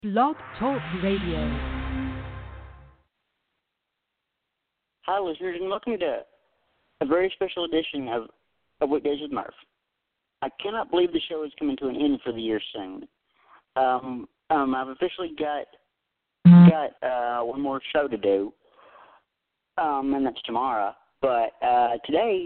Blog Talk Radio. Hi, listeners, and welcome to a very special edition of Weekdays with Murph. I cannot believe the show is coming to an end for the year soon. I've officially got one more show to do, and that's tomorrow. But today,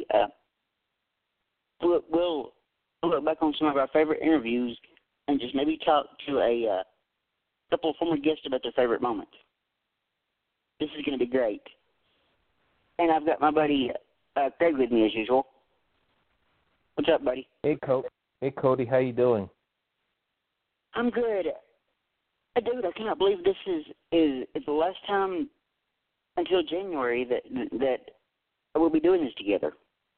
we'll look back on some of our favorite interviews and just maybe talk to a couple of former guests about their favorite moment. This is going to be great. And I've got my buddy Craig with me as usual. What's up, buddy? Hey, Cody. How you doing? I'm good. Dude, I cannot believe this is the last time until January that we'll be doing this together.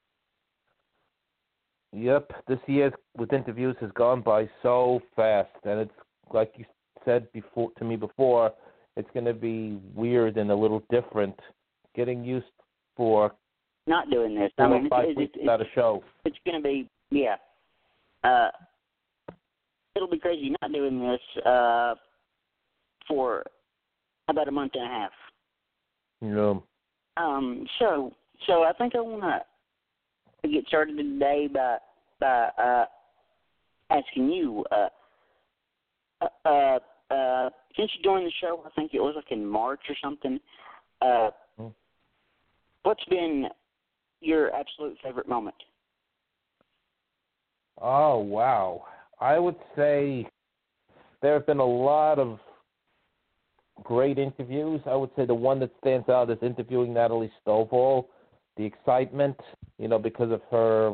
Yep, this year with interviews has gone by so fast, and it's like you said to me before, it's going to be weird and a little different. Getting used for not doing this. 5 weeks without a show. It's going to be, it'll be crazy not doing this for about a month and a half. Yeah. So I think I want to get started today by asking you, since you joined the show, I think it was like in March or something, what's been your absolute favorite moment? Oh, wow. I would say there have been a lot of great interviews. I would say the one that stands out is interviewing Natalie Stovall. The excitement, because of her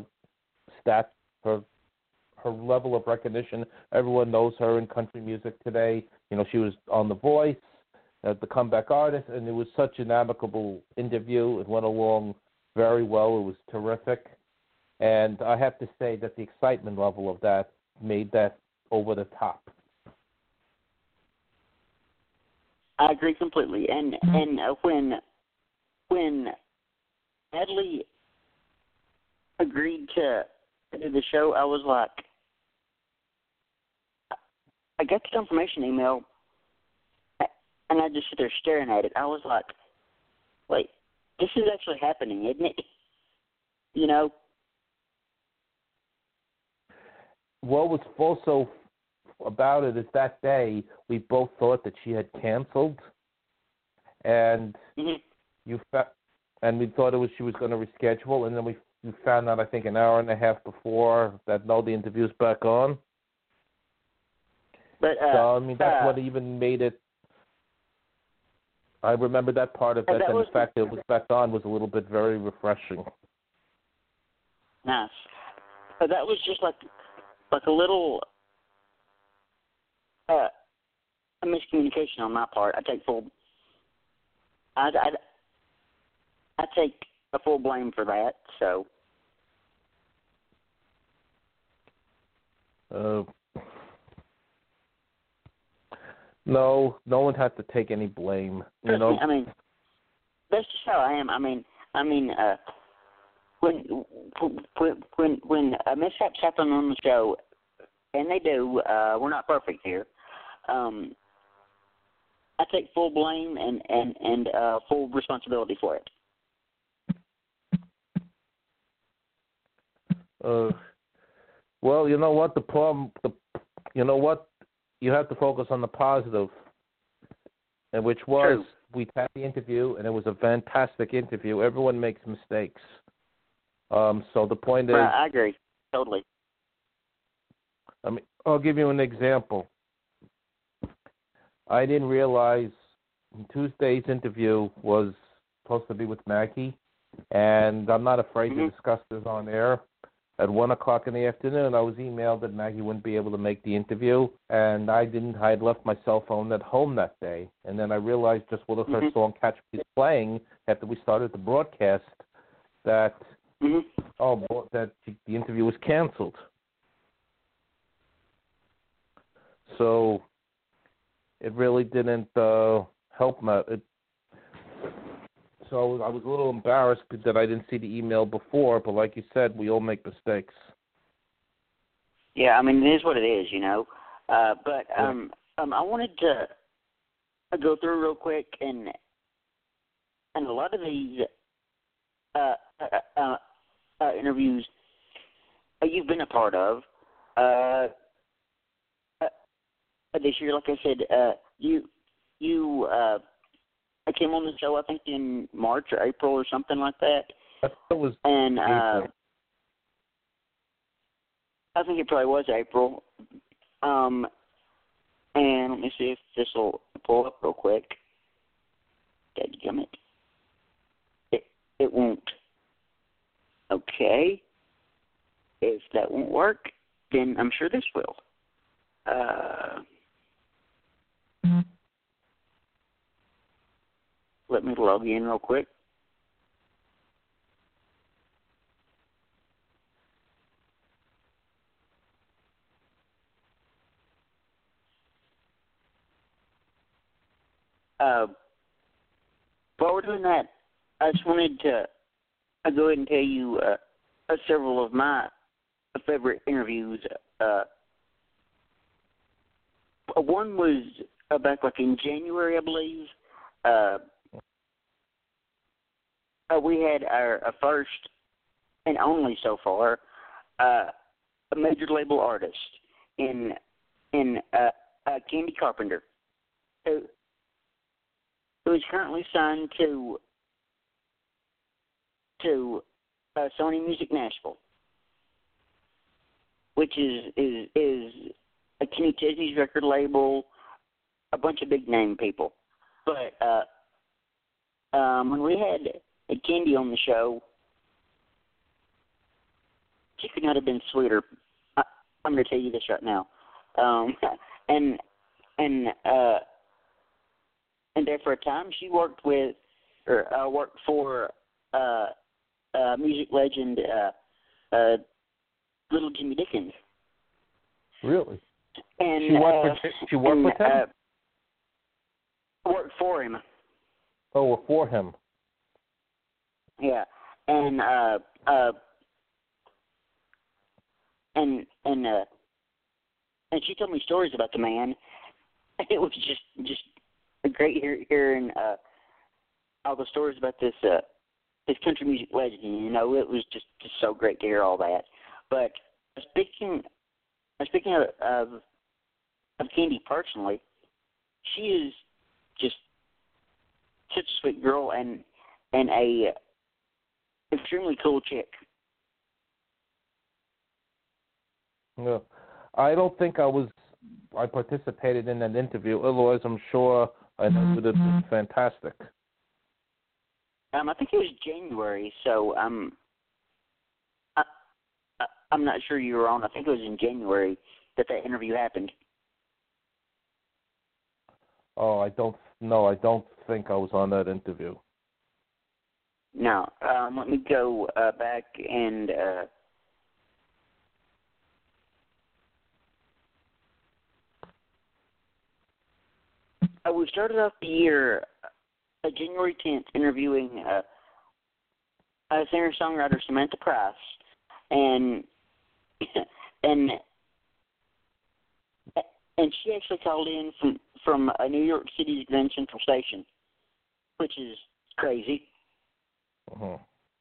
her level of recognition. Everyone knows her in country music today. She was on The Voice, the comeback artist, and it was such an amicable interview. It went along very well. It was terrific. And I have to say that the excitement level of that made that over the top. I agree completely. And when Natalie agreed to do the show, I was like, I got the confirmation email, and I just sit there staring at it. I was like, wait, this is actually happening, isn't it? What was also about it is that day we both thought that she had canceled, and and we thought she was going to reschedule, and then we found out, I think, an hour and a half before that no, the interview's back on. But that's what even made it. I remember that part of it, and the fact that it was back on was a little bit very refreshing. Nice. But that was just like a little a miscommunication on my part. I take a full blame for that. So. No one has to take any blame. I mean, that's just how I am. When mishaps happen on the show, and they do, we're not perfect here. I take full blame and full responsibility for it. Well, you know what? You have to focus on the positive, and which was True. We had the interview, and it was a fantastic interview. Everyone makes mistakes. So the point is... Right, I agree. Totally. I'll give you an example. I didn't realize Tuesday's interview was supposed to be with Maggie, and I'm not afraid to discuss this on air. At 1 o'clock in the afternoon, I was emailed that Maggie wouldn't be able to make the interview, and I had left my cell phone at home that day. And then I realized just with her song Catch Me playing after we started the broadcast that that the interview was canceled. So it really didn't help So I was a little embarrassed that I didn't see the email before, but like you said, we all make mistakes. Yeah, it is what it is, But I wanted to go through real quick, and a lot of these interviews you've been a part of this year. Like I said, you came on the show, I think, in March or April or something like that. That was and April. I think it probably was April. And let me see if this will pull up real quick. Dadgummit. It won't. Okay. If that won't work, then I'm sure this will. Let me log in real quick. While we're doing that, I just wanted to go ahead and tell you several of my favorite interviews. One was back like in January, I believe. We had our first and only so far a major label artist in Candy Carpenter, who is currently signed to Sony Music Nashville, which is a Kenny Chesney's record label, a bunch of big name people. But when we had Candy on the show, she could not have been sweeter. I'm going to tell you this right now. And there for a time, she worked for music legend Little Jimmy Dickens. Really? And she worked with him? Worked for him. Oh, for him. Yeah, and she told me stories about the man. It was just great hearing all the stories about this country music legend. You know, it was just so great to hear all that. But speaking of Candy personally, she is just such a sweet girl and a extremely cool chick. Yeah. I don't think I participated in that interview. Otherwise, I'm sure I would have been fantastic. I think it was January, so I'm not sure you were on. I think it was in January that interview happened. Oh, I don't think I was on that interview. No. Let me go back and we started off the year January 10th interviewing singer-songwriter Samantha Price, and she actually called in from New York City's Grand Central Station, which is crazy. Uh-huh.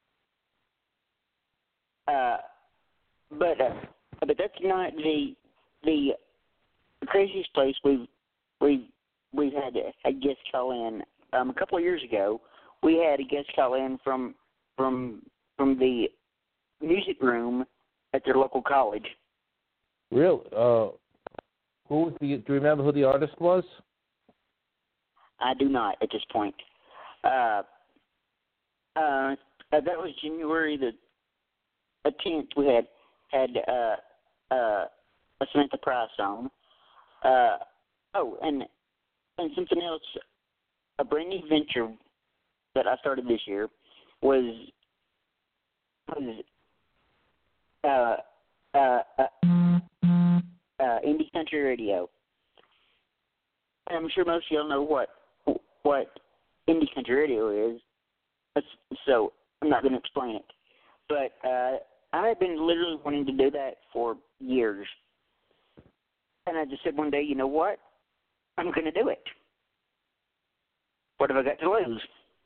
But that's not the craziest place we've had a guest call in. A couple of years ago, we had a guest call in from the music room at their local college. Really? Who was do you remember who the artist was? I do not at this point. That was January the 10th. We had a Samantha Price on. And something else. A brand new venture that I started this year was Indie Country Radio. And I'm sure most of y'all know what Indie Country Radio is, so I'm not going to explain it. But I had been literally wanting to do that for years. And I just said one day, you know what? I'm going to do it. What have I got to lose?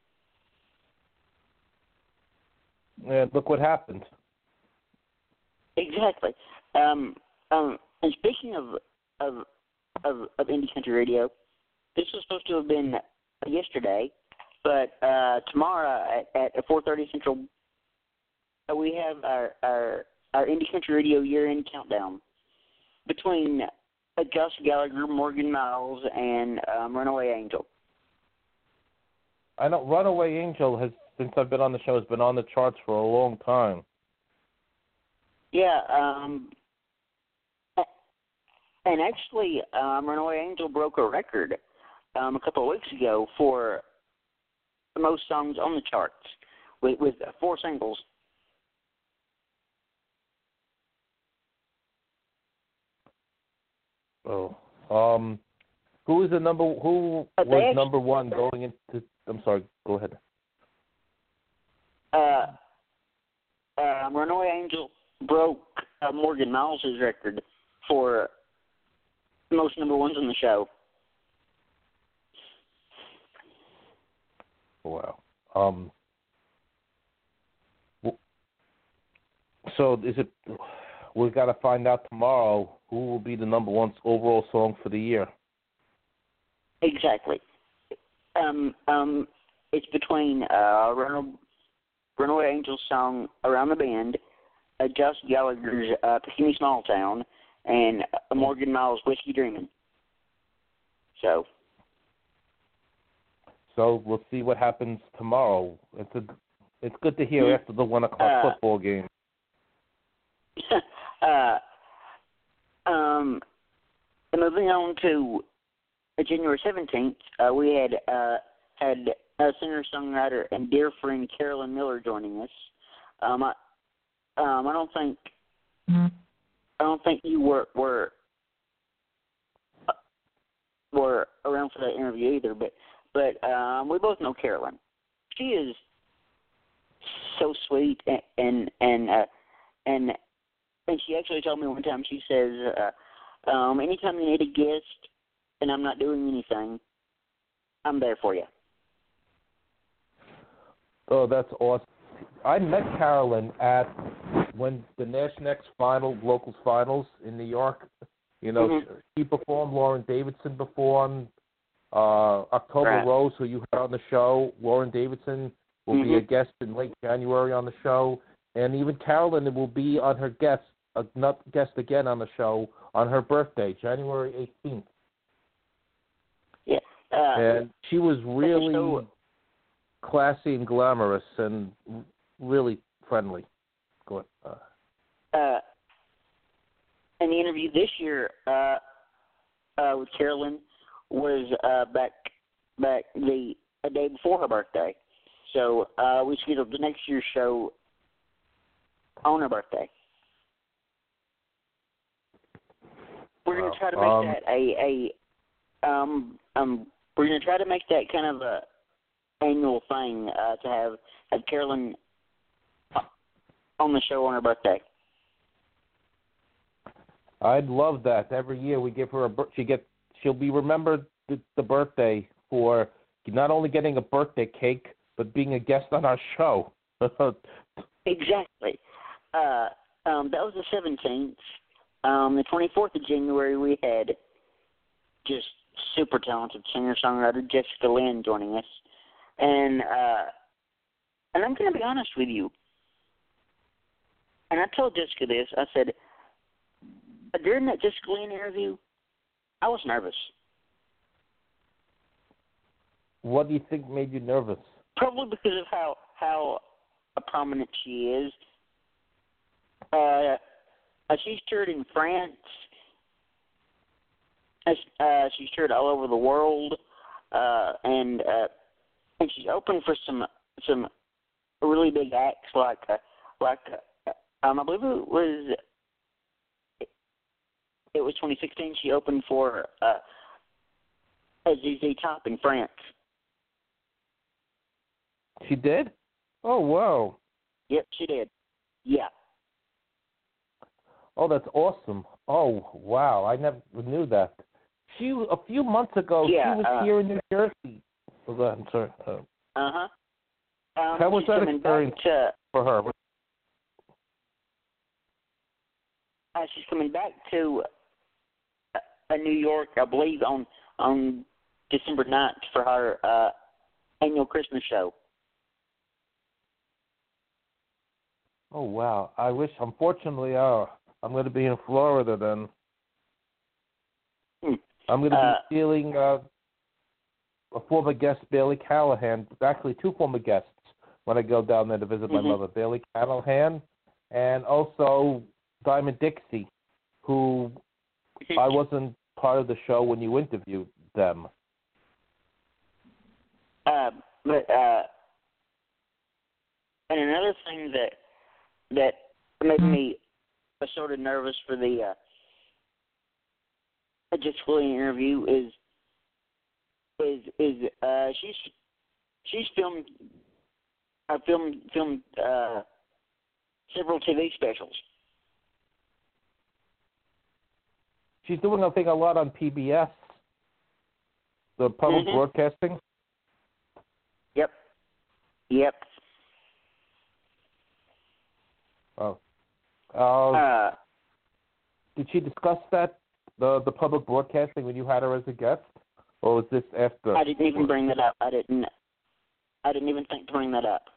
And look what happened. Exactly. And speaking of indie country radio, this was supposed to have been yesterday, but tomorrow at 4:30 Central, we have our indie country radio year-end countdown between Josh Gallagher, Morgan Miles, and Runaway Angel. I know Runaway Angel has, since I've been on the show, has been on the charts for a long time. Yeah, and actually, Runaway Angel broke a record a couple of weeks ago for the most songs on the charts with 4 singles. Oh, who is the number? Who was number one going into? I'm sorry. Go ahead. Runaway Angel broke Morgan Miles' record for most number ones on the show. Wow. So is it? We've got to find out tomorrow who will be the number one overall song for the year. Exactly. It's between Runaway Angel's song "Around the Bend," Josh Gallagher's "Pick Me Small Town," and Morgan Miles' "Whiskey Dreamin'." So we'll see what happens tomorrow. It's good to hear after the 1 o'clock football game. And moving on to January 17th, we had a singer-songwriter and dear friend Carolyn Miller joining us. I don't think you were around for that interview either, but we both know Carolyn. She is so sweet, and she actually told me one time, she says, anytime you need a guest and I'm not doing anything, I'm there for you. Oh, that's awesome. I met Carolyn when the National X locals finals in New York. You know, she performed, Lauren Davidson performed, October Rose, who you heard on the show. Lauren Davidson will be a guest in late January on the show. And even Carolyn will be on her guest again on the show on her birthday, January 18th. Yeah. And she was really classy and glamorous and really friendly. Go ahead. And the interview this year with Carolyn was back a day before her birthday. So we scheduled the next year's show on her birthday. We're going to try to make that we're going to try to make that kind of a annual thing to have Carolyn on the show on her birthday. I'd love that. Every year we give her she'll be remembered the birthday for not only getting a birthday cake but being a guest on our show. Exactly. That was the 17th. The 24th of January, we had just super talented singer-songwriter Jessica Lynn joining us. And I'm going to be honest with you. And I told Jessica this. I said, during that Jessica Lynn interview, I was nervous. What do you think made you nervous? Probably because of how prominent she is. She's toured in France. She's toured all over the world, and she's opened for some really big acts like I believe it was 2016. She opened for ZZ Top in France. She did? Oh wow! Yep, she did. Yeah. Oh, that's awesome. Oh, wow. I never knew that. a few months ago, Yeah, she was here in New Jersey. Oh, go ahead, I'm sorry. Uh-huh. How was that experience for her? She's coming back to New York, I believe, on December 9th for her annual Christmas show. Oh, wow. I wish, unfortunately, I'm going to be in Florida then. I'm going to be stealing a former guest, Bailey Callahan, actually two former guests when I go down there to visit my mother, Bailey Callahan, and also Diamond Dixie, who I wasn't part of the show when you interviewed them. And another thing that made me sort of nervous for the Just Willie interview is she's filmed several TV specials. She's doing, I think, a lot on PBS, the public broadcasting. Yep. Oh. Did she discuss that, the public broadcasting, when you had her as a guest, or was this after? I didn't even bring that up. I didn't even think to bring that up.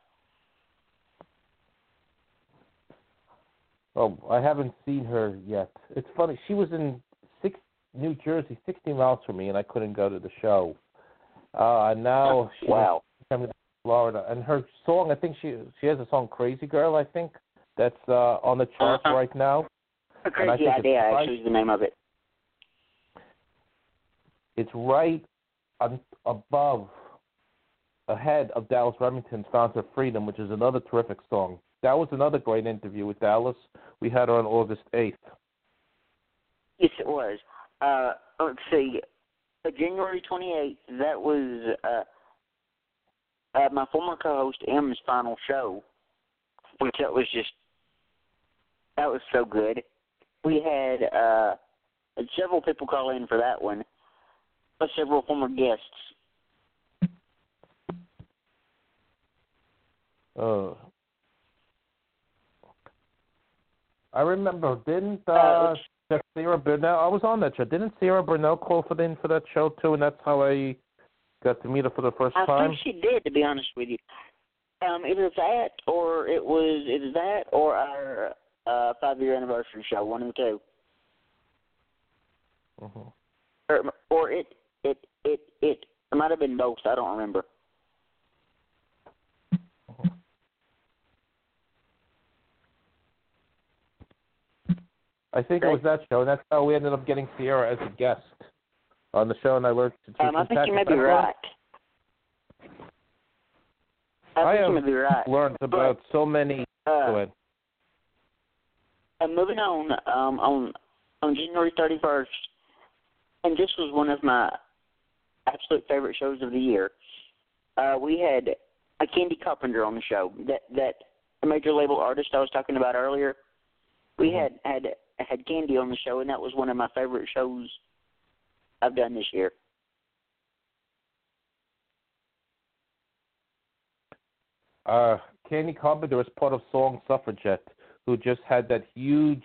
Oh, I haven't seen her yet. It's funny. She was in New Jersey, 60 miles from me, and I couldn't go to the show. And now she's coming to Florida. And her song, I think she has a song, Crazy Girl, I think, that's on the charts right now. A Crazy Idea, actually, is the name of it. It's right ahead of Dallas Remington's Fountain of Freedom, which is another terrific song. That was another great interview with Dallas. We had her on August 8th. Yes, it was. Let's see. January 28th, that was my former co-host M's final show, which that was so good. We had several people call in for that one, several former guests. I remember, didn't Sarah Burnell, I was on that show. Didn't Sarah Burnell call for that show too, and that's how I got to meet her for the first time? I think she did, to be honest with you. Either that or our 5-year anniversary show, one of the two. Or it might have been both. I don't remember. I think it was that show, and that's how we ended up getting Sierra as a guest on the show, and I learned to I think you may be right. I think you may be right. Learned about so many. Go ahead. Moving on January 31st, and this was one of my absolute favorite shows of the year. We had a Candy Carpenter on the show, that major label artist I was talking about earlier. We had Candy on the show, and that was one of my favorite shows I've done this year. Candy Carpenter was part of Song Suffragette, who just had that huge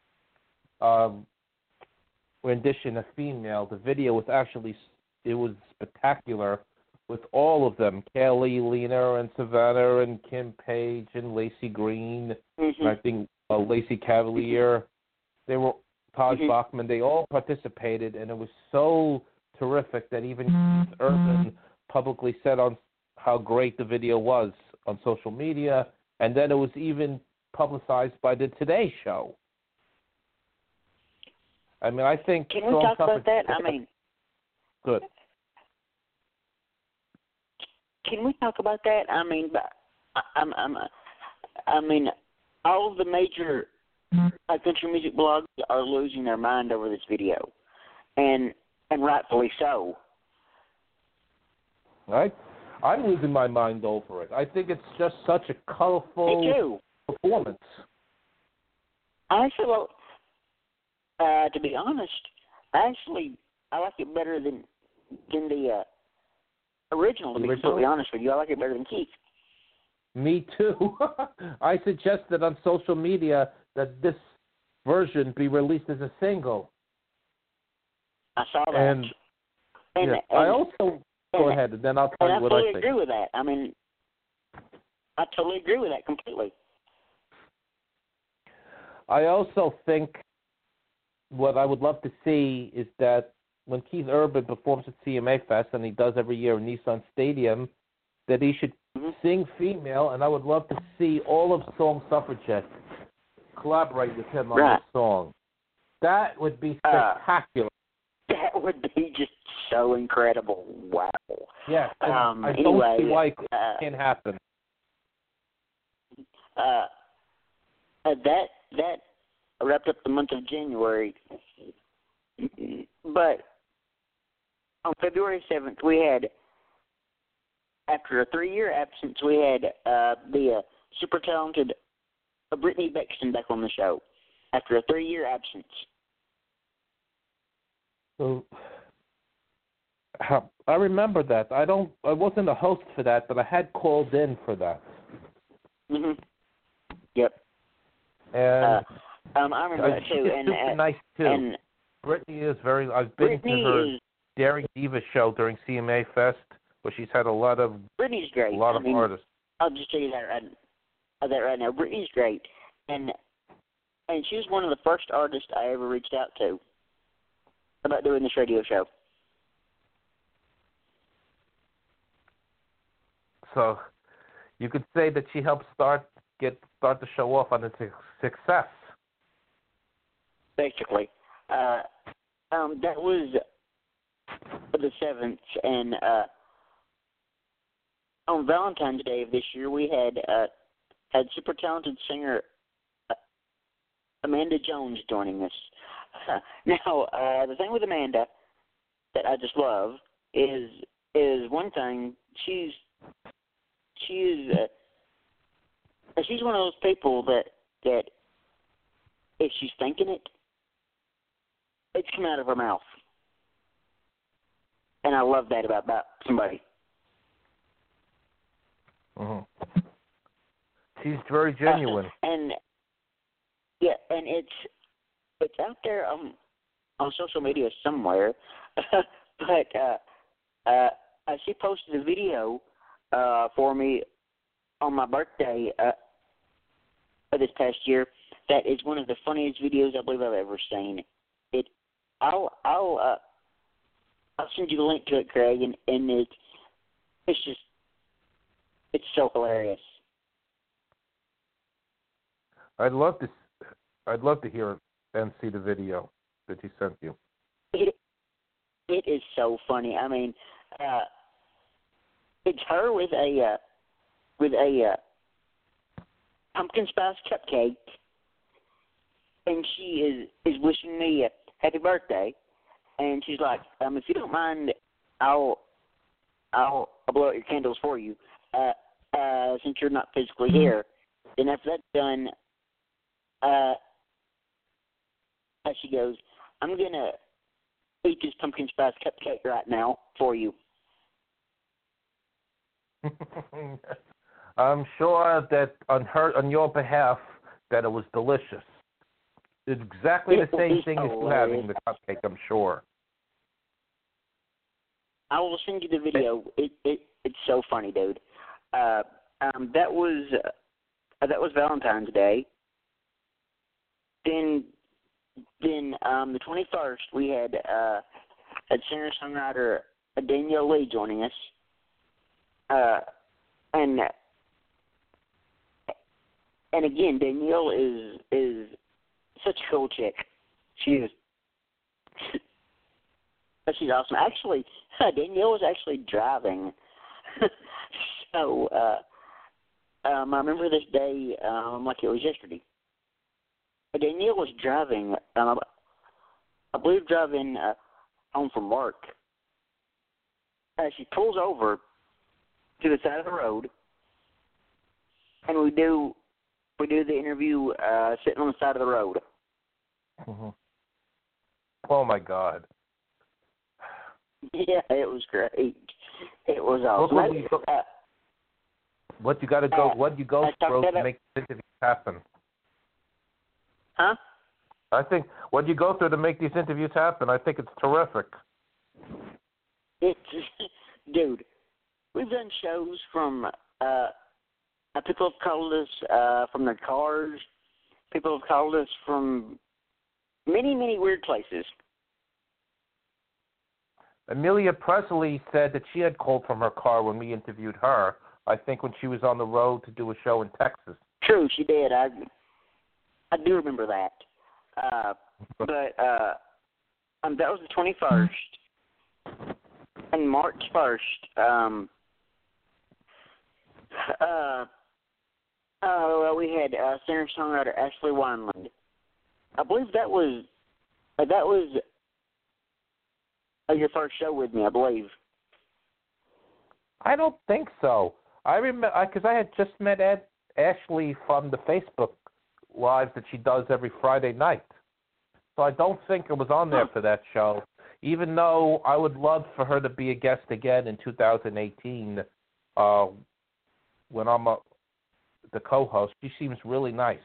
rendition of Female. The video was spectacular with all of them, Kelly, Lena, and Savannah, and Kim Page, and Lacey Green, and I think Lacey Cavalier. They were Taj Bachman. They all participated, and it was so terrific that even Urban publicly said on how great the video was on social media, and then it was even publicized by the Today Show. I mean, I think... Can we talk about that? Good. Can we talk about that? I mean, all of the major country music blogs are losing their mind over this video, and rightfully so. Right? I'm losing my mind over it. I think it's just such a colorful performance. To be honest, I I like it better than the original. To be Original? completely honest with you, I like it better than Keith. Me too. I suggested on social media that this version be released as a single. I saw that. And I also go ahead, and then I'll tell you what I think. And I totally agree with that. I mean, I totally agree with that completely. I also think what I would love to see is that when Keith Urban performs at CMA Fest, and he does every year in Nissan Stadium, that he should sing female, and I would love to see all of Song Suffragette collaborate with him on this song. That would be spectacular. That would be just so incredible. Wow. Yeah, I don't see why it can't happen. That wrapped up the month of January. But on February 7th, we had, after a 3-year absence, we had the super talented Brittany Bexton back on the show after a 3-year absence. So I remember that. I wasn't a host for that, but I had called in for that. Mhm. Yep. And I remember that too. She's super nice too. And Brittany is very. I've been to her Daring Diva show during CMA Fest, where she's had a lot of. Brittany's great. A lot of artists. I'll just tell you that right now. Brittany's great, and she was one of the first artists I ever reached out to about doing this radio show. So, you could say that she helped start the show off on its success. Basically, that was the 7th, and on Valentine's Day of this year, we had super talented singer Amanda Jones joining us. Now, the thing with Amanda that I just love is one thing. She's one of those people that if she's thinking it, it's coming out of her mouth, and I love that about somebody. Mm-hmm. She's very genuine. And it's out there on social media somewhere, but she posted a video for me on my birthday this past year. That is one of the funniest videos I believe I've ever seen. I'll send you the link to it, Craig, and it's so hilarious. I'd love to hear and see the video that he sent you. It is so funny. I mean, it's her with a pumpkin spice cupcake, and she is wishing me a happy birthday, and she's like, if you don't mind, I'll blow out your candles for you, since you're not physically here. And after that's done, she goes, I'm gonna eat this pumpkin spice cupcake right now for you. I'm sure that on your behalf, that it was delicious. It's exactly the same thing as you having the cupcake, I'm sure. I will send you the video. It's so funny, dude. That was Valentine's Day. Then the 21st we had singer-songwriter Danielle Lee joining us, and again, Danielle is such a cool chick. She's awesome. Actually, Danielle was actually driving. So I remember this day like it was yesterday. Danielle was driving, I believe driving home from work. She pulls over to the side of the road, and we do the interview sitting on the side of the road. Mm-hmm. Oh my God! Yeah, it was great. It was awesome. What you got to go? What you go through to make these interviews happen? Huh? I think what you go through to make these interviews happen. I think it's terrific. Dude, we've done shows from. People have called us from their cars. People have called us from many, many weird places. Amelia Presley said that she had called from her car when we interviewed her. I think when she was on the road to do a show in Texas. True, she did. I do remember that. But that was the 21st. And March 1st, we had singer-songwriter Ashley Wineland. I believe that was your first show with me, I believe. I don't think so. I remember because I had just met Ashley from the Facebook Live that she does every Friday night. So I don't think it was on there for that show, even though I would love for her to be a guest again in 2018 when I'm the co-host. She seems really nice.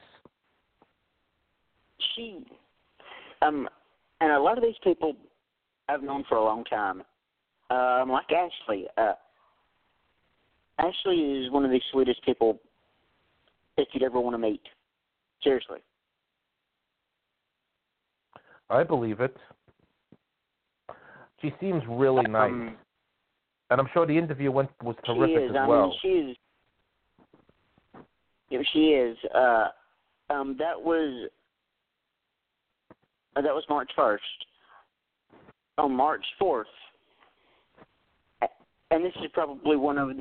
She, and a lot of these people I've known for a long time, like Ashley. Ashley is one of the sweetest people that you'd ever want to meet. Seriously. I believe it. She seems really nice. And I'm sure the interview was terrific as well. She is. That was March 1st. On March 4th, and this is probably one of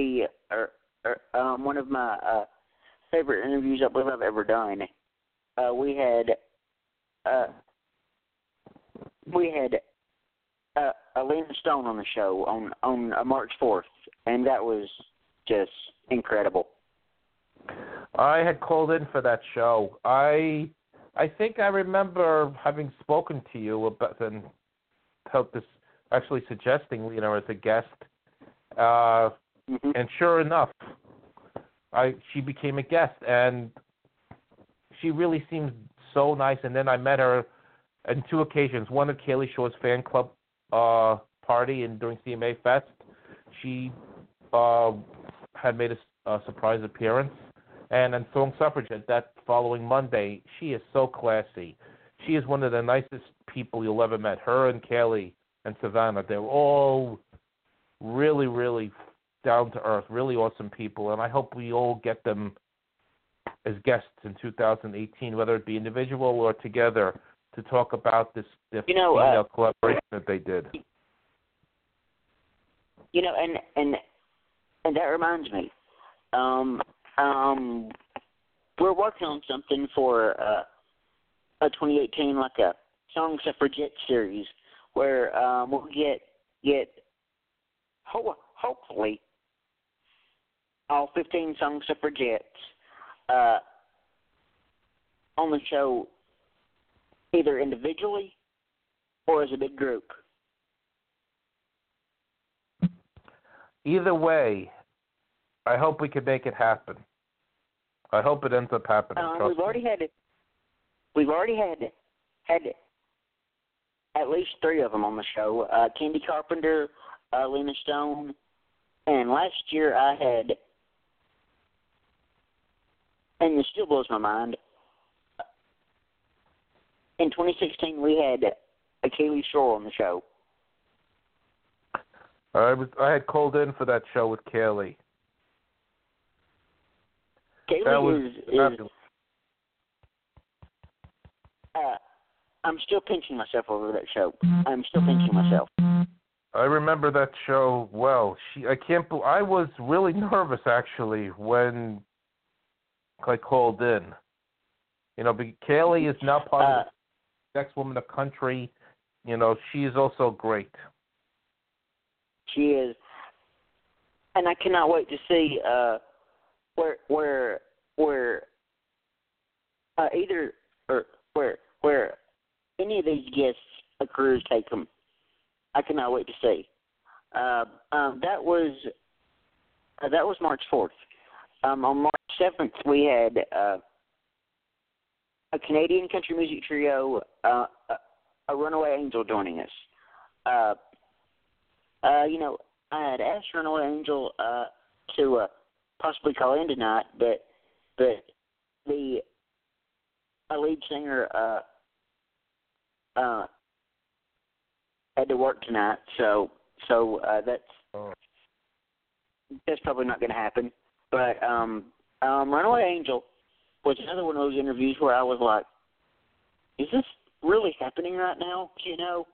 one of my favorite interviews I believe I've ever done. We had Lena Stone on the show on March 4th, and that was just incredible. I had called in for that show. I think I remember having spoken to you about and helped this actually suggesting Lena as a guest. And sure enough, she became a guest, and she really seemed so nice. And then I met her on two occasions. One at Kaylee Shaw's fan club party and during CMA Fest. She had made a surprise appearance. And on Song Suffragette that following Monday, she is so classy. She is one of the nicest people you'll ever met. Her and Kaylee and Savannah, they're all really, really down to earth, really awesome people. And I hope we all get them as guests in 2018, whether it be individual or together, to talk about this female collaboration that they did. And that reminds me. We're working on something for a 2018, like a Song Suffragette series, where we'll get hopefully all 15 Song Suffragettes on the show, either individually or as a big group. Either way, I hope we can make it happen. I hope it ends up happening. We've already had at least 3 of them on the show. Candy Carpenter, Lena Stone, and last year I had, and this still blows my mind, in 2016 we had a Kaylee Shore on the show. I had called in for that show with Kaylee. Kaylee is I'm still pinching myself over that show. I'm still pinching myself. I remember that show well. I was really nervous actually when I called in. Kaylee is now part of the Next Woman of Country. She is also great. She is, and I cannot wait to see where any of these guests' careers take them. I cannot wait to see. That was March 4th. On March 7th, we had a Canadian country music trio, a Runaway Angel, joining us. I had asked Runaway Angel to possibly call in tonight, but the lead singer had to work tonight, so that's probably not going to happen. But Runaway Angel was another one of those interviews where I was like, is this really happening right now? You know?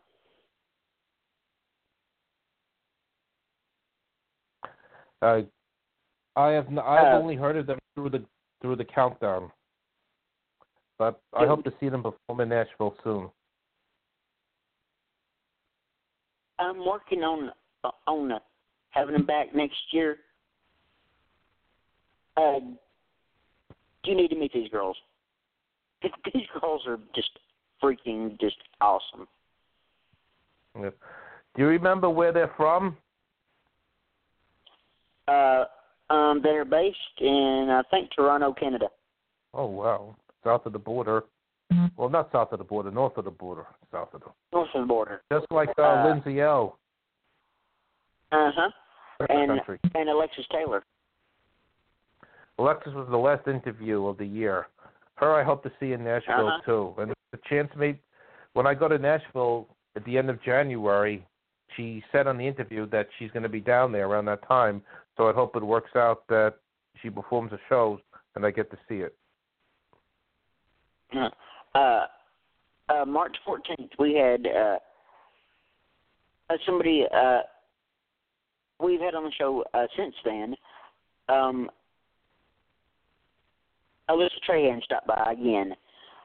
I've only heard of them through the countdown, but I hope to see them perform in Nashville soon. I'm working on having them back next year. You need to meet these girls. These girls are just freaking just awesome. Yeah. Do you remember where they're from? They're based in, I think, Toronto, Canada. Oh, wow. South of the border. Well, not south of the border, north of the border. South of the border. Just like Lindsay L. Uh-huh. Country. And Alexis Taylor. Alexis was the last interview of the year. Her I hope to see in Nashville, too. And the chance when I go to Nashville at the end of January, she said on the interview that she's going to be down there around that time, so I hope it works out that she performs a show and I get to see it. March 14th, we had somebody we've had on the show since then. Alyssa Trahan stopped by again,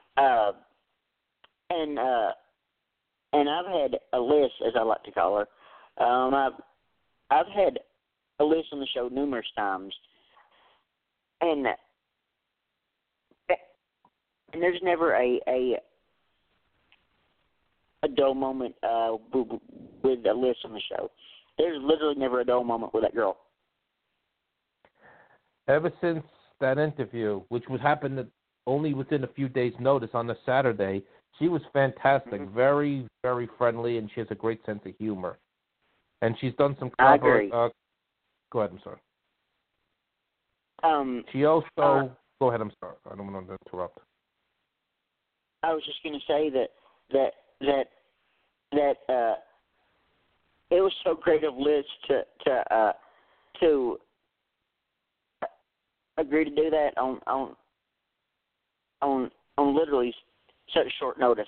and I've had Alyssa, as I like to call her. I've had Alyssa on the show numerous times, and there's never a dull moment with Alyssa on the show. There's literally never a dull moment with that girl. Ever since that interview, which would happen only within a few days' notice on a Saturday, she was fantastic, very, very friendly, and she has a great sense of humor. And she's done some cover. I agree. Go ahead, I'm sorry. She also... go ahead, I'm sorry. I don't want to interrupt. I was just going to say that it was so great of Liz to agree to do that on literally such short notice.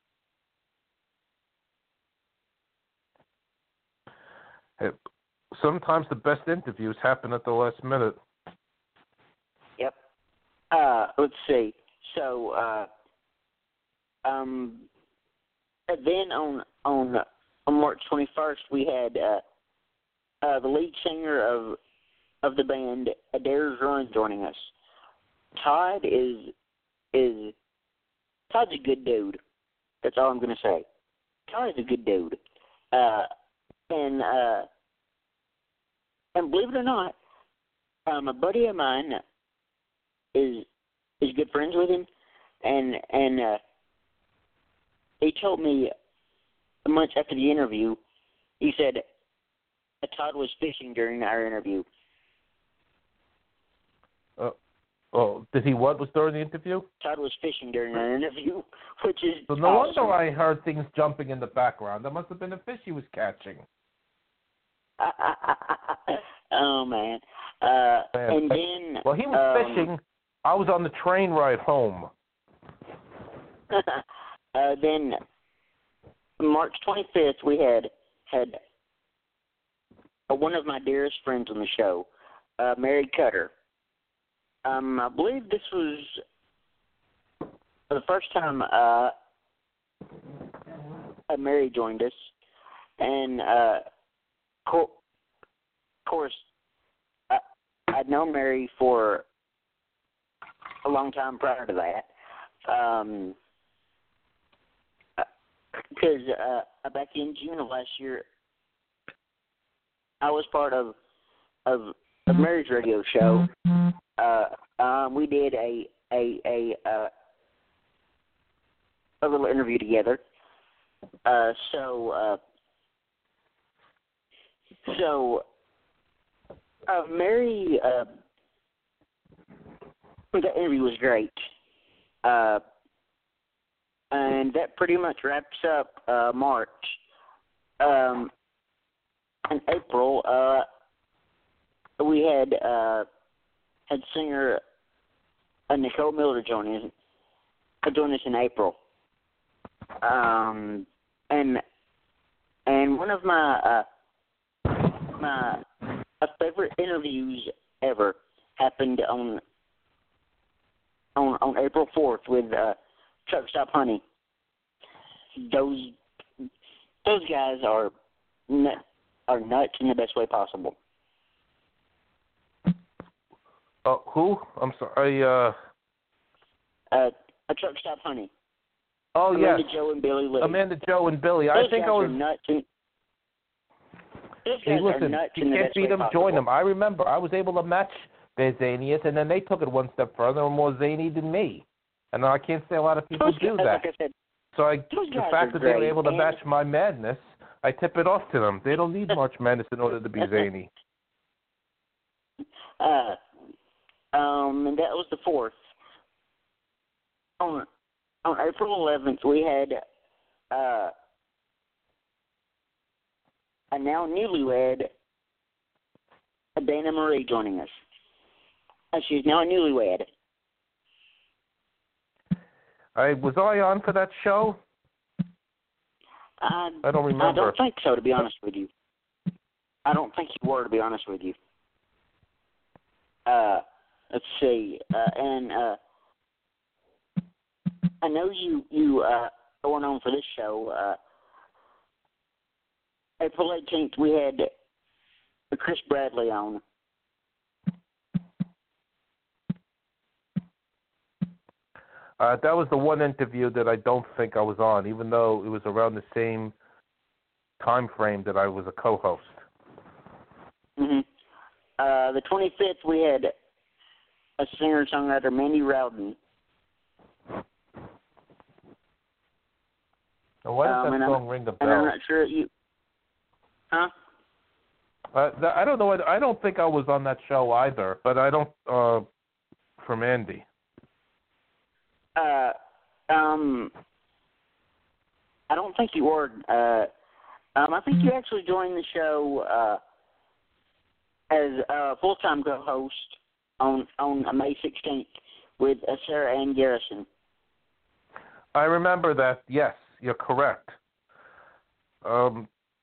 Sometimes the best interviews happen at the last minute. Yep. Let's see. So, then on March 21st, we had the lead singer of the band Adair's Run joining us. Todd Todd's a good dude. That's all I'm going to say. Todd is a good dude. And believe it or not, a buddy of mine is good friends with him, and he told me a month after the interview, he said Todd was fishing during our interview. Did he what was during the interview? Todd was fishing during our interview, which is so no awesome. wonder I heard things jumping in the background. That must have been a fish he was catching. Oh, man. And then... Well, he was fishing. I was on the train ride home. Then March 25th, we had one of my dearest friends on the show, Mary Cutter. I believe this was the first time Mary joined us, and of course, I'd known Mary for a long time prior to that. because back in June of last year, I was part of Mary's radio show. We did a little interview together. Mary, that interview was great. And that pretty much wraps up March. In April, we had singer Nicole Miller join us in April. And one of my favorite interviews ever happened on April 4th with Truck Stop Honey. Those guys are nuts in the best way possible. Who? I'm sorry. A Truck Stop Honey. Oh, Amanda, yes. Joe, and Billy Lee. Amanda, Joe, and Billy. Those I think guys I was. Are nuts Hey, listen, if you can't beat them, join them. I remember I was able to match their zaniness, and then they took it one step further and were more zany than me. And I can't say a lot of people do that. Like I said, so the fact that they were able to match my madness, I tip it off to them. They don't need much madness in order to be zany. And that was the 4th. On April 11th, we had a now newlywed Dana Marie joining us. She's now a newlywed. Was I on for that show? I don't remember. I don't think so, to be honest with you. I don't think you were, to be honest with you. Let's see. And I know you going on for this show. April 18th, we had Chris Bradley on. That was the one interview that I don't think I was on, even though it was around the same time frame that I was a co-host. Mm-hmm. The 25th, we had a singer-songwriter, Mandy Rowden. Now, why does that song ring a bell? And I'm not sure you... Huh? I don't know. I don't think I was on that show either, but I don't... for Mandy. I don't think you were. I think you actually joined the show as a full-time co-host on May 16th with Sarah Ann Garrison. I remember that. Yes, you're correct. I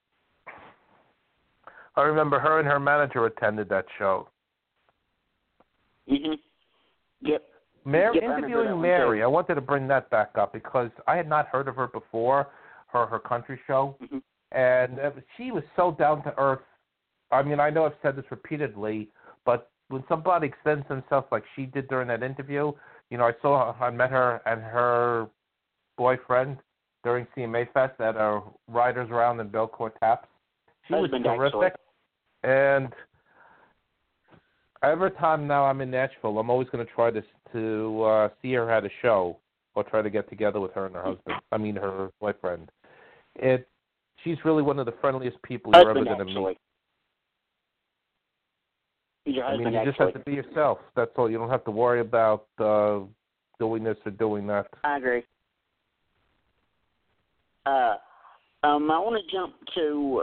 remember her and her manager attended that show. Mhm. Yep. Interviewing Mary, I wanted to bring that back up because I had not heard of her before, her country show, and she was so down to earth. I mean, I know I've said this repeatedly, but when somebody extends themselves like she did during that interview, I met her and her boyfriend during CMA Fest at a Riders Round in Belcourt Taps. She was terrific, and every time now I'm in Nashville, I'm always going to try to see her at a show or try to get together with her and her husband. I mean, her boyfriend. She's really one of the friendliest people you're ever going to meet. You just have to be yourself. That's all. You don't have to worry about doing this or doing that. I agree. I want to jump to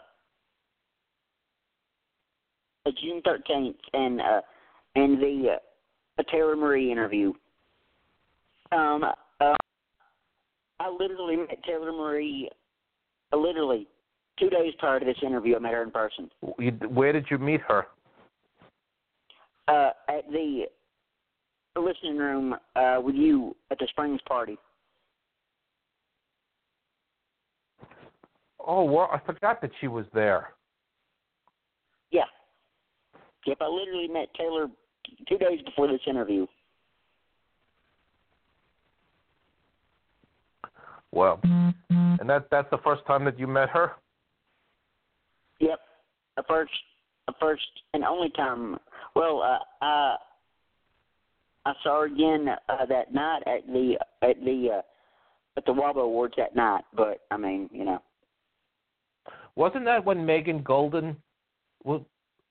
June 13th and the Taylor Marie interview. I literally met Taylor Marie 2 days prior to this interview. I met her in person. Where did you meet her? At the listening room with you at the Springs party. Oh, well, I forgot that she was there. Yeah. Yep, I literally met Taylor 2 days before this interview. Well, And that's the first time that you met her? Yep, a first and only time. Well, I saw her again that night at the WABA Awards that night. But I mean, you know, wasn't that when Megan Golden won?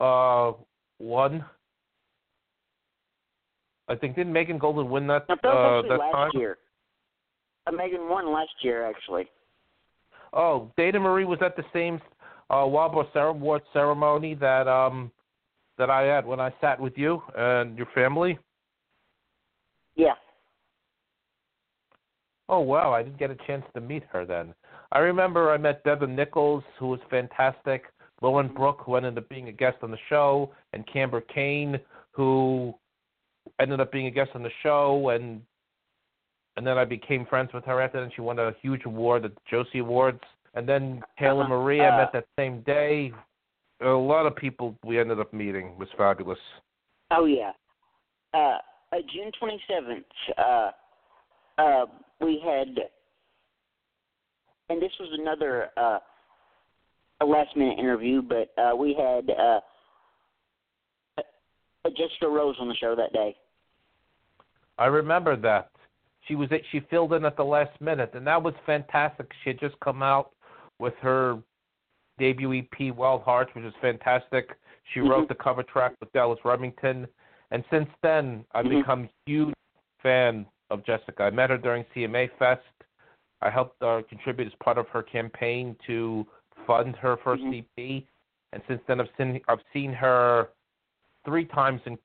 I think didn't Megan Golden win that that was actually that last time? year. Megan won last year, actually. Oh, Dana Marie was at the same WABA award ceremony that I had when I sat with you and your family. Yeah. Oh wow, I didn't get a chance to meet her then. I remember I met Devin Nichols, who was fantastic. Lauren Brooke, who ended up being a guest on the show, and Camber Kane, who ended up being a guest on the show, and then I became friends with her after that. And she won a huge award at the Josie Awards. And then Taylor Marie, I met that same day. A lot of people we ended up meeting. It was fabulous. Oh yeah. June 27th, we had, and this was another a last-minute interview, but we had Jessica Rose on the show that day. I remember that. She filled in at the last minute, and that was fantastic. She had just come out with her debut EP, Wild Hearts, which was fantastic. She wrote the cover track with Dallas Remington, and since then, I've become a huge fan of Jessica. I met her during CMA Fest. I helped contribute as part of her campaign to fund her first EP, and since then I've seen her 4 times in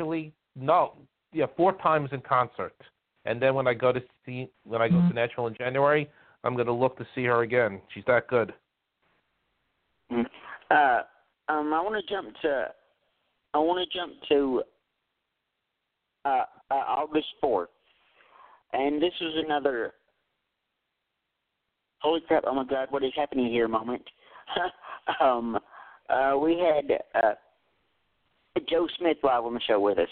concert. And then when I go to Nashville in January, I'm going to look to see her again. She's that good. I want to jump to August 4th, and this was another holy crap! Oh my God, what is happening here? Moment. We had Joe Smith live on the show with us.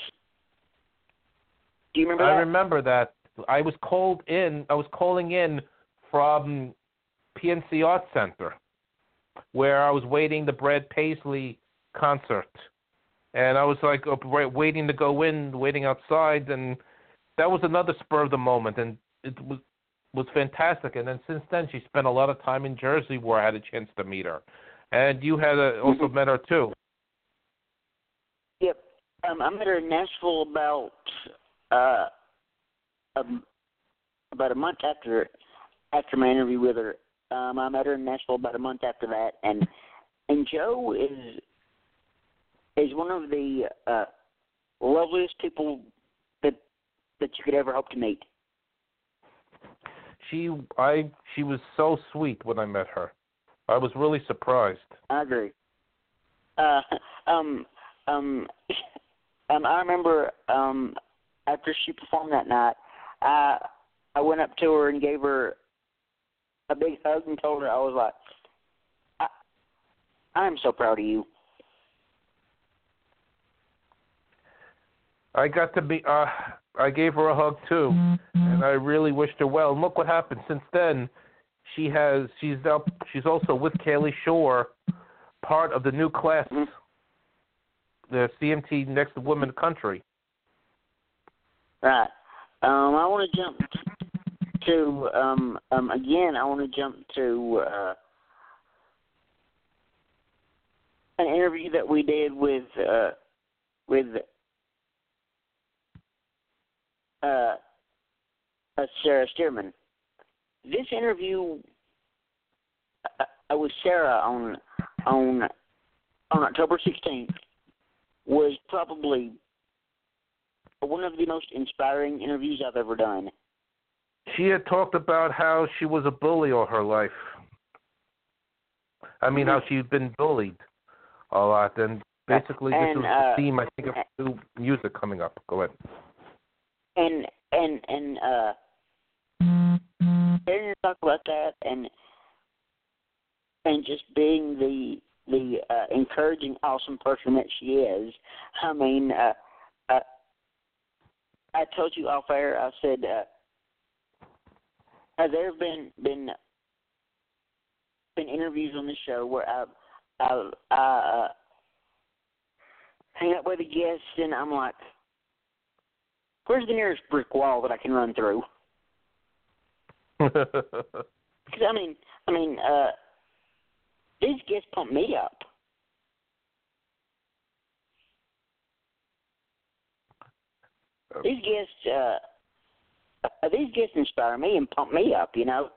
Do you remember that? I remember that. I was calling in from PNC Arts Center, where I was waiting the Brad Paisley concert. And I was like waiting to go in, waiting outside, and that was another spur of the moment, and it was fantastic. And then since then, she spent a lot of time in Jersey where I had a chance to meet her. And you had also met her too. Yep. I met her in Nashville about a month after my interview with her. I met her in Nashville about a month after that, and Jo is one of the loveliest people that you could ever hope to meet. She was so sweet when I met her. I was really surprised. I agree. I remember after she performed that night, I went up to her and gave her a big hug and told her, I was like, I'm so proud of you. I got to be. I gave her a hug too, and I really wished her well. And look what happened. Since then, she's also with Kaylee Shore, part of the new class, the CMT Next Women Country. Right. I want to jump to again. I want to jump to an interview that we did with Sarah Stearman. This interview with Sarah on October 16th was probably one of the most inspiring interviews I've ever done. She had talked about how she was a bully all her life. I mean, how she'd been bullied a lot, and basically this was the theme, I think, of new music coming up. Go ahead. And hearing her talk about that, and just being the encouraging, awesome person that she is. I mean, I told you off air. I said, have there been been interviews on the show where I hang out with a guest and I'm like, where's the nearest brick wall that I can run through? Because I mean, these guests pump me up. These guests inspire me and pump me up, you know.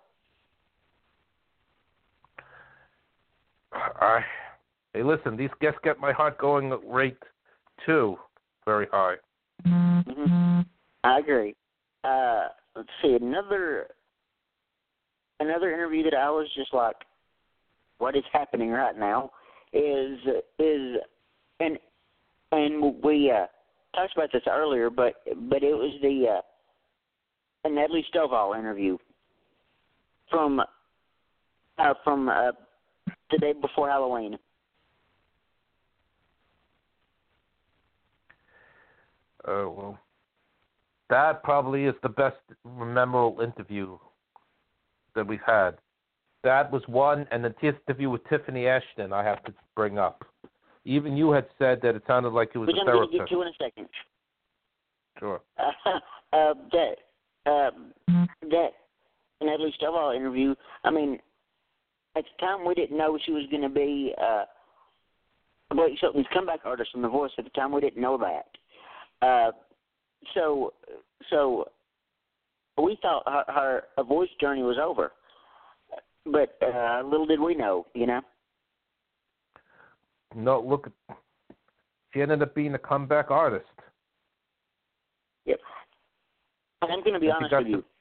Hey, listen, these guests get my heart going rate too very high. Mm-hmm. I agree. Let's see, another interview that I was just like, what is happening right now is and we talked about this earlier, but it was the Natalie Stovall interview from the day before Halloween. Well, that probably is the best memorable interview that we've had. That was one, and the interview with Tiffany Ashton I have to bring up. Even you had said that it sounded like it was a therapist. Which I'm going to get to in a second. Sure. That Natalie Stovall interview, I mean, at the time we didn't know she was going to be Blake Shelton's comeback artist on The Voice. At the time we didn't know that. So we thought her voice journey was over. But little did we know, you know? No, look, she ended up being a comeback artist. Yep. And I'm going to be honest with you.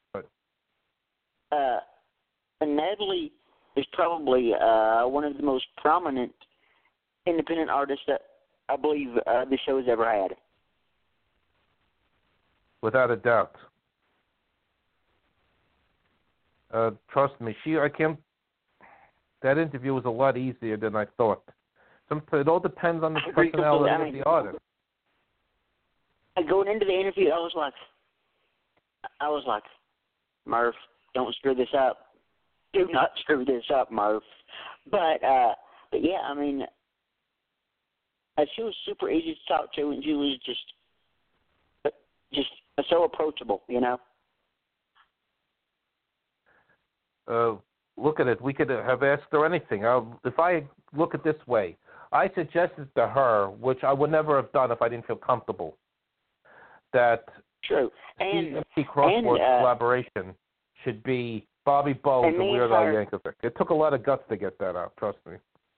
Natalie is probably one of the most prominent independent artists that I believe the show has ever had. Without a doubt. Trust me, that interview was a lot easier than I thought. It all depends on the personality of the artist. Going into the interview, I was like, Murph, don't screw this up. Do not screw this up, Murph. But yeah, I mean, she was super easy to talk to, and she was just so approachable, you know. Look at it. We could have asked her anything. If I look at it this way, I suggested to her, which I would never have done if I didn't feel comfortable, that true. And the Crossword collaboration should be Bobby Bones and Weird Al Yankovic. It took a lot of guts to get that out. Trust me.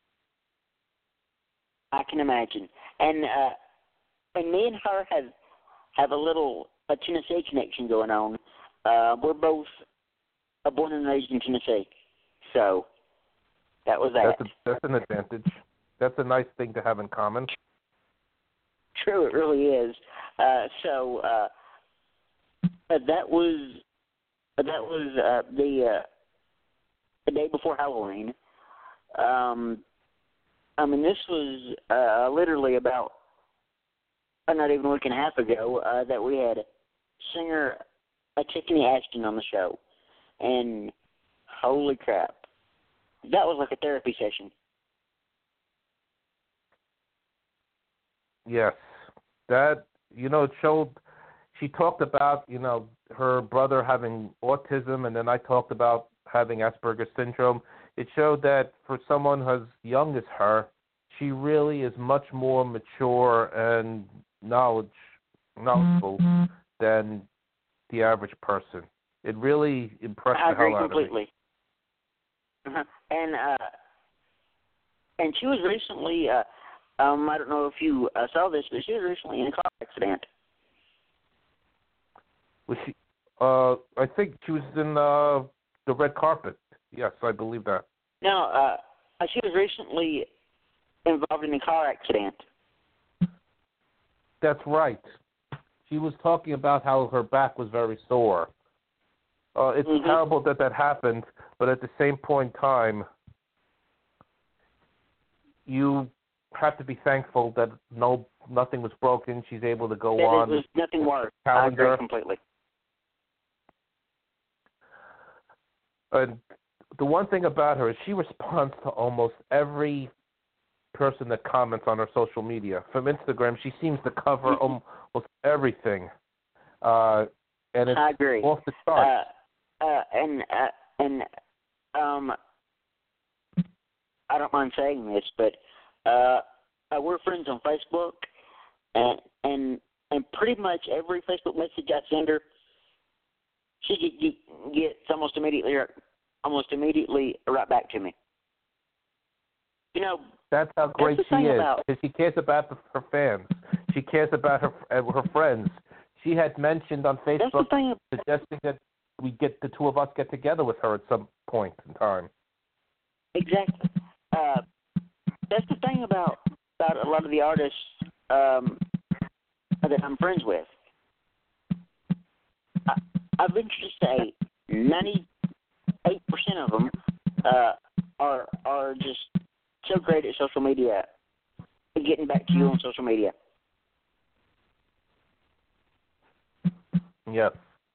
I can imagine. And me and her have a Tennessee connection going on. We're both born and raised in Tennessee, so that was that. That's an advantage. That's a nice thing to have in common. True, it really is. So that was the day before Halloween. I mean, this was literally about not even a week and a half ago that we had singer Tiffany Ashton on the show, and holy crap, that was like a therapy session. Yes, that, it showed. She talked about, her brother having autism, and then I talked about having Asperger's syndrome. It showed that for someone as young as her, she really is much more mature and knowledgeable than the average person. It really impressed the hell out of me. I agree completely. And she was recently, I don't know if you saw this, but she was recently in a car accident. Was she? I think she was in the red carpet. Yes, I believe that. No, she was recently involved in a car accident. That's right. She was talking about how her back was very sore. It's terrible that happened, but at the same point in time, you have to be thankful that nothing was broken. She's able to go on. There was nothing worse. Calendar. I agree completely. And the one thing about her is she responds to almost every person that comments on her social media. From Instagram, she seems to cover almost everything. And it's I agree. off the charts. I don't mind saying this, but we're friends on Facebook, and pretty much every Facebook message I send her, she gets almost immediately right back to me. You know, that's how great that's she is. Because she cares about her fans. She cares about her friends. She had mentioned on Facebook suggesting that the two of us get together with her at some point in time. Exactly. That's the thing about a lot of the artists that I'm friends with. I venture to say 98% of them are just so great at social media, getting back to you on social media. Yes.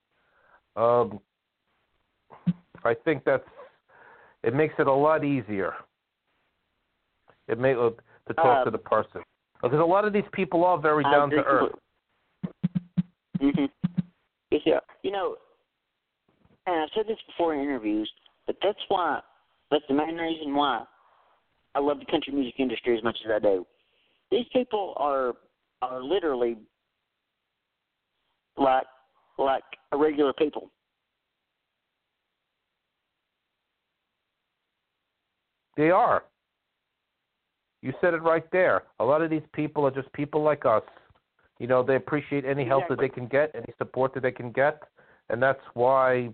I think it makes it a lot easier. It makes to talk to the person, because a lot of these people are very down to earth. Mm-hmm. Yeah, you know, and I've said this before in interviews, but that's the main reason why I love the country music industry as much as I do. These people are literally like regular people. They are. You said it right there. A lot of these people are just people like us. You know, they appreciate any help that they can get, any support that they can get, and that's why.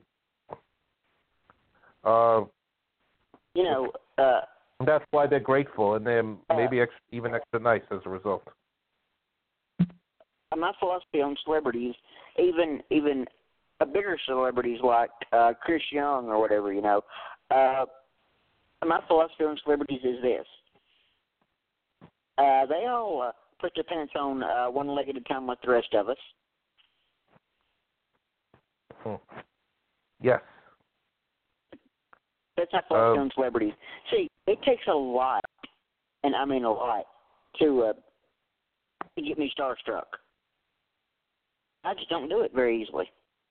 That's why they're grateful, and they're maybe even extra nice as a result. My philosophy on celebrities, even bigger celebrities like Chris Young or whatever, you know, my philosophy on celebrities is this. They all put their pants on one leg at a time like the rest of us. Yes. That's my philosophy on celebrities. See, it takes a lot, and I mean a lot, to get me starstruck. I just don't do it very easily.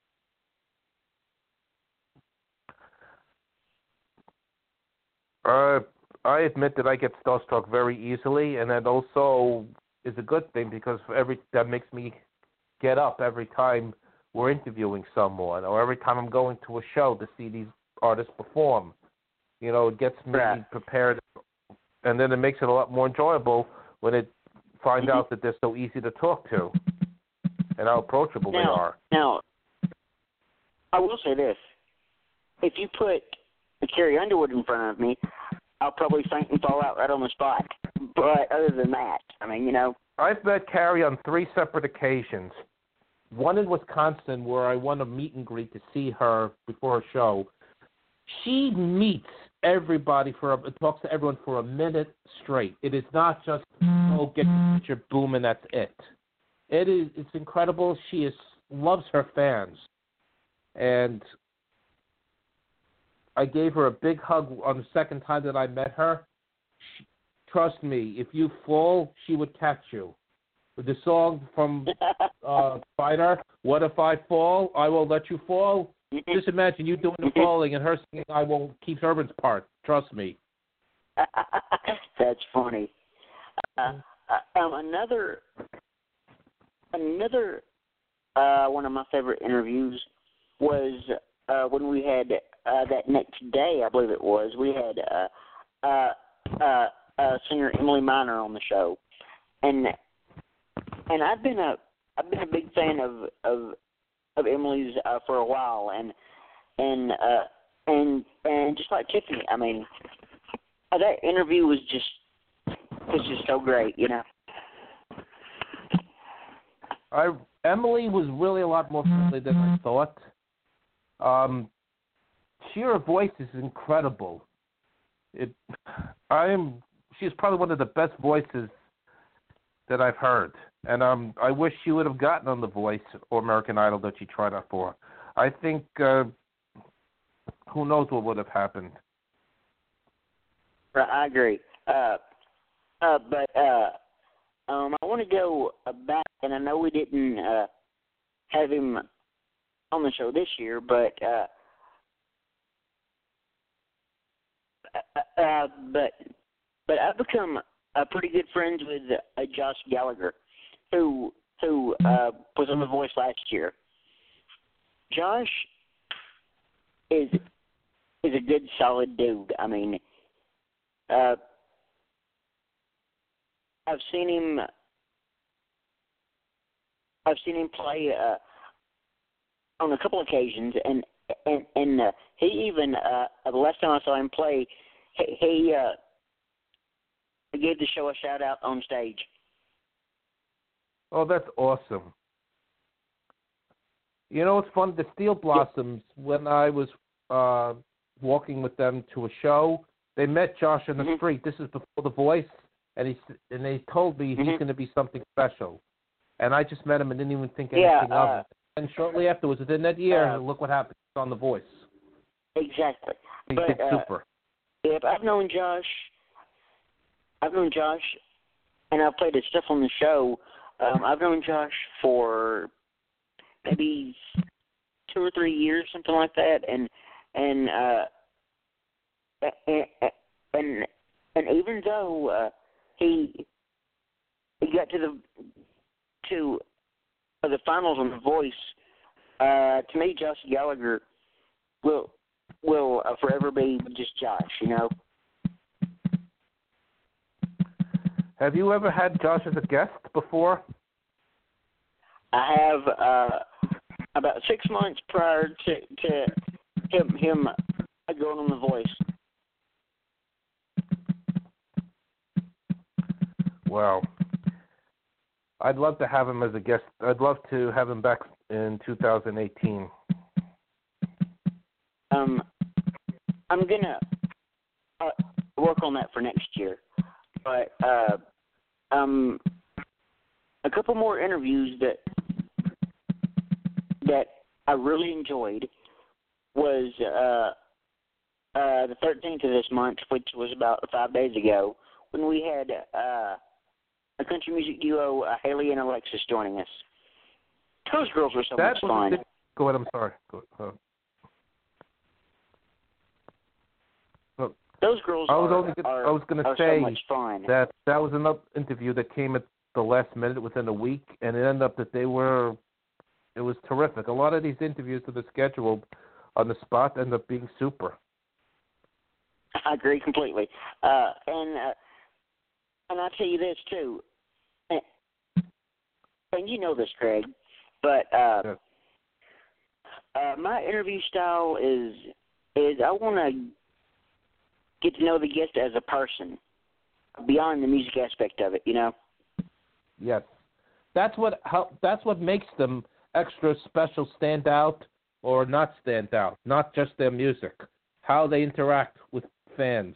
I admit that I get starstruck very easily, and that also is a good thing because that makes me get up every time we're interviewing someone, or every time I'm going to a show to see these artists perform. You know, it gets me prepared, and then it makes it a lot more enjoyable when it finds out that they're so easy to talk to and how approachable they are. Now, I will say this. If you put Carrie Underwood in front of me, I'll probably faint and fall out right on the spot. But other than that, I mean, you know. I've met Carrie on 3 separate occasions. One in Wisconsin where I won a meet and greet to see her before her show. She meets everybody talks to everyone for a minute straight. It is not just, get your picture, boom, and that's it. It's incredible. She loves her fans. And I gave her a big hug on the second time that I met her. Trust me, if you fall, she would catch you. With the song from Spider, What If I Fall? I Will Let You Fall. Just imagine you doing the falling and her singing I Won't, Keith Urban's part. Trust me. That's funny. Another one of my favorite interviews was when we had that next day, I believe it was. We had singer Emily Miner on the show, and I've been a big fan of Emily's for a while, and just like Tiffany, I mean, that interview was just so great, you know. Emily was really a lot more friendly than I thought. Her voice is incredible. She's probably one of the best voices that I've heard, and I wish she would have gotten on The Voice or American Idol that she tried out for. I think who knows what would have happened. Right, I agree. But I want to go back, and I know we didn't have him on the show this year, but I've become pretty good friends with Josh Gallagher, who was on The Voice last year. Josh is a good, solid dude. I mean, I've seen him play on a couple occasions, and he even the last time I saw him play, he gave the show a shout out on stage. Oh, that's awesome. You know, it's fun. The Steel Blossoms, when I was walking with them to a show, they met Josh in the street. This is before The Voice, and they told me he's going to be something special. And I just met him and didn't even think anything of it. And shortly afterwards, within that year, look what happened. He's on The Voice. Exactly. He but did super. If I've known Josh, and I've played his stuff on the show. I've known Josh for maybe 2 or 3 years, something like that, and even though he got to the finals on The Voice, to me, Josh Gallagher will forever be just Josh, you know. Have you ever had Josh as a guest before? I have about 6 months prior to him going on The Voice. Wow. I'd love to have him as a guest. I'd love to have him back in 2018. I'm gonna work on that for next year, but a couple more interviews that I really enjoyed was the 13th of this month, which was about 5 days ago, when we had a country music duo, Haley and Alexis, joining us. Those girls were so much fun. Go ahead. I'm sorry. Go ahead. Those girls I was going to say so much fun. that was another interview that came at the last minute within a week, and it ended up that it was terrific. A lot of these interviews that are scheduled on the spot end up being super. I agree completely. And I'll tell you this, too, and you know this, Craig, but my interview style is I want to get to know the guest as a person, beyond the music aspect of it, you know? Yes. That's what makes them extra special, stand out or not stand out, not just their music, how they interact with fans.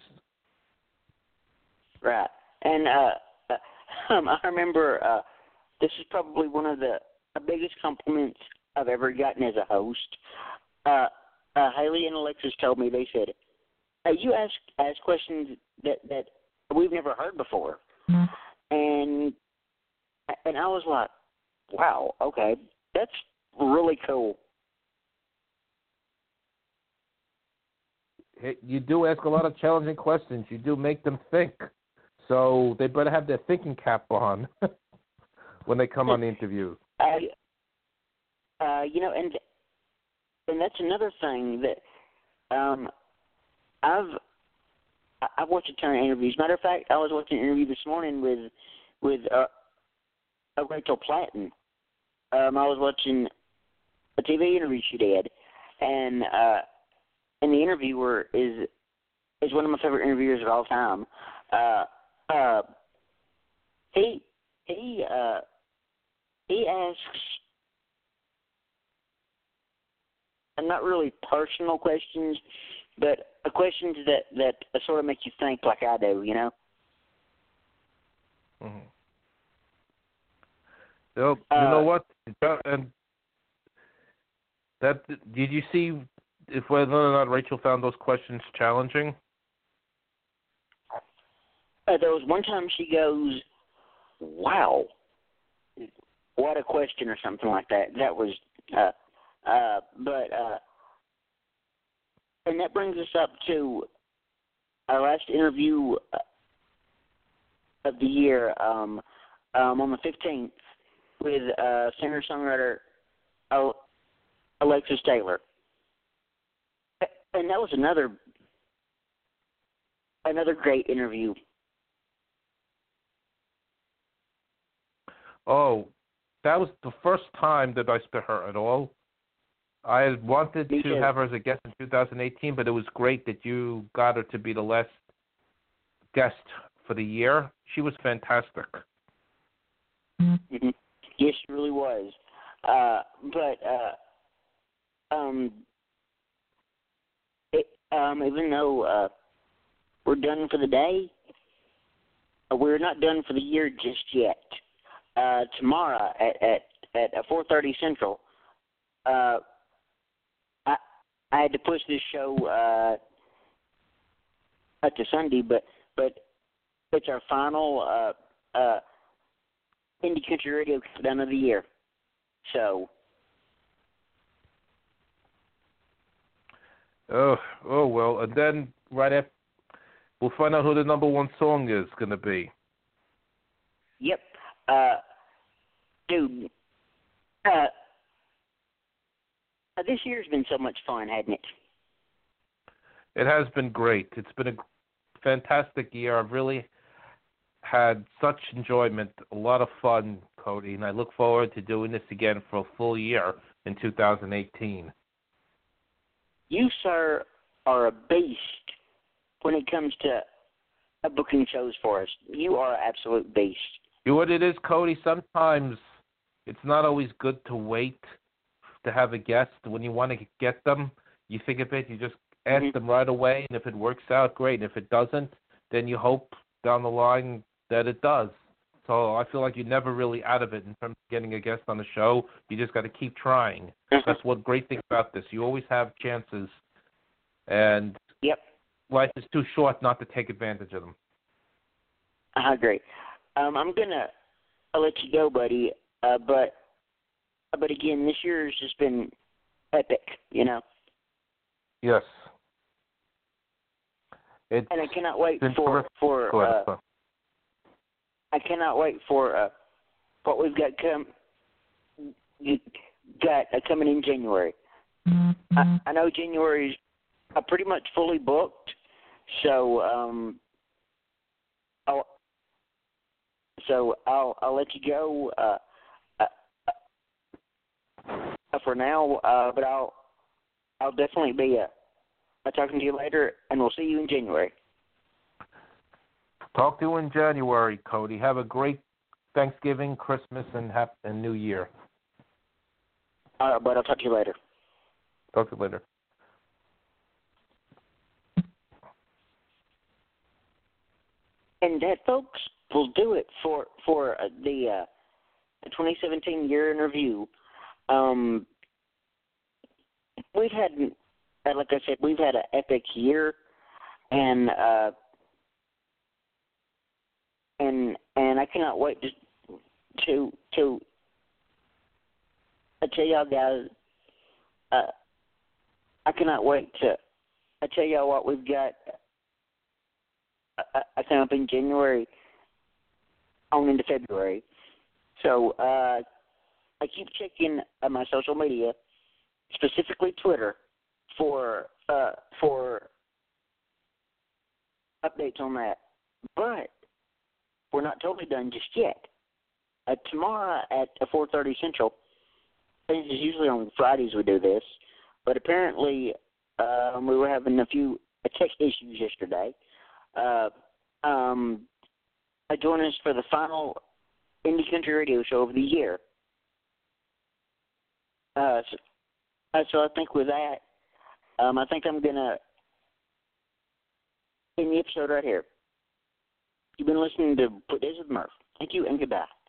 Right. And I remember this is probably one of the biggest compliments I've ever gotten as a host. Haley and Alexis told me, they said, you ask questions that we've never heard before. And I was like, wow, okay, that's really cool. You do ask a lot of challenging questions. You do make them think. So they better have their thinking cap on when they come on the interview. You know, and that's another thing that I've watched a ton of interviews. Matter of fact, I was watching an interview this morning with Rachel Platten. I was watching a TV interview she did, and the interviewer is one of my favorite interviewers of all time. He asks not really personal questions, but questions that sort of make you think, like I do, you know. Mm-hmm. So, you know what? And that did you see if whether or not Rachel found those questions challenging? There was one time she goes, "Wow, what a question," or something like that. That was, and that brings us up to our last interview of the year on the 15th with singer-songwriter Alexis Taylor. And that was another great interview. Oh, that was the first time that I spent her at all. I had wanted to have her as a guest in 2018, but it was great that you got her to be the last guest for the year. She was fantastic. Mm-hmm. Yes, she really was. Even though we're done for the day, we're not done for the year just yet. Tomorrow at 4:30 Central, I had to push this show to Sunday, but it's our final Indie Country Radio Countdown of the year. So. Oh well, and then right after, we'll find out who the number one song is going to be. Yep. Dude, this year's been so much fun, hasn't it? It has been great. It's been a fantastic year. I've really had such enjoyment, a lot of fun, Cody, and I look forward to doing this again for a full year in 2018. You, sir, are a beast when it comes to booking shows for us. You are an absolute beast. You know what it is, Cody? Sometimes it's not always good to wait to have a guest. When you want to get them, you think of it, you just ask them right away, and if it works out, great. If it doesn't, then you hope down the line that it does. So I feel like you're never really out of it in terms of getting a guest on the show. You just got to keep trying. That's one great thing about this. You always have chances, and life is too short not to take advantage of them. I agree. I'm gonna let you go, buddy. But again, this year has just been epic. You know. Yes. And I cannot wait for I cannot wait for what we've got coming in January. I know January's pretty much fully booked, so I'll let you go for now. But I'll definitely be talking to you later, and we'll see you in January. Talk to you in January, Cody. Have a great Thanksgiving, Christmas, and New Year. All right, bud. I'll talk to you later. Talk to you later. And that, folks, will do it for the 2017 year in review. We've had, like I said, we've had an epic year, and I cannot wait to tell y'all guys. I cannot wait to tell y'all what we've got coming up in January on into February. So I keep checking my social media, specifically Twitter, for updates on that. But we're not totally done just yet. Tomorrow at 4:30 Central, this is usually on Fridays we do this, but apparently we were having a few tech issues yesterday. Join us for the final Indie Country Radio Show of the year. So I think with that, I think I'm going to end the episode right here. You've been listening to Put Days with Murph. Thank you and goodbye.